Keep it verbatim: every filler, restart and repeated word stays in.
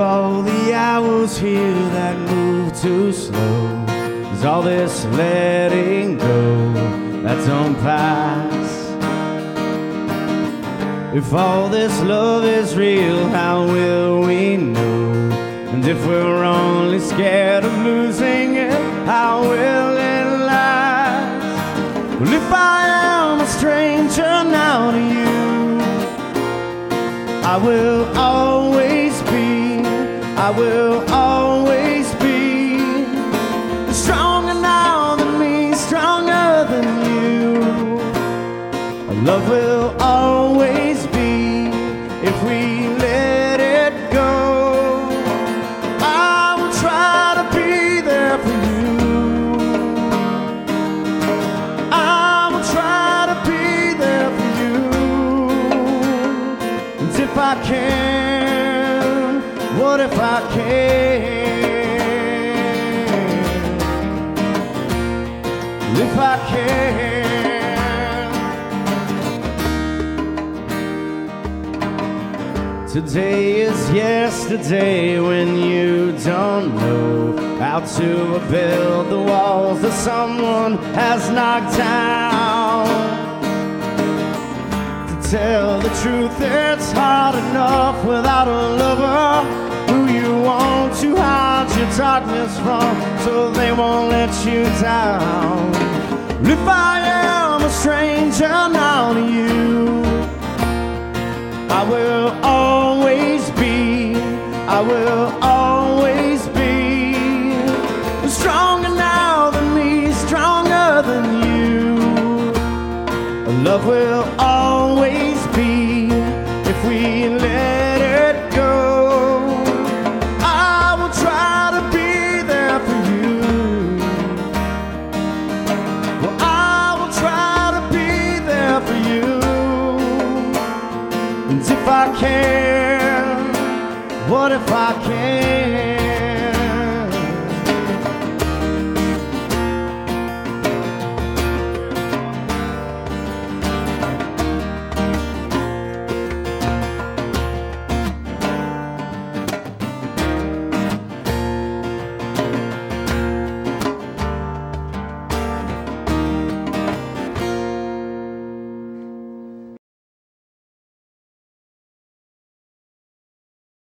all the hours here that move too slow, there's all this letting go that don't pass. If all this love is real, how will we know? And if we're only scared of losing it, how will it last? Well, if I am a stranger now to you, I will always be, I will always be stronger now than me, stronger than you. Our love will always be if we let it go. I will try to be there for you. I will try to be there for you. And if I can, what if I can? If I can. Today is yesterday when you don't know how to build the walls that someone has knocked down. To tell the truth, it's hard enough without a lover who you want to hide your darkness from, so they won't let you down. If I am a stranger now to you, I will always be, I will always be stronger now than me, stronger than you. Love will always be if we let it go. I will try to be there for you. Well, I will try to be there for you. And if I can, what if I can?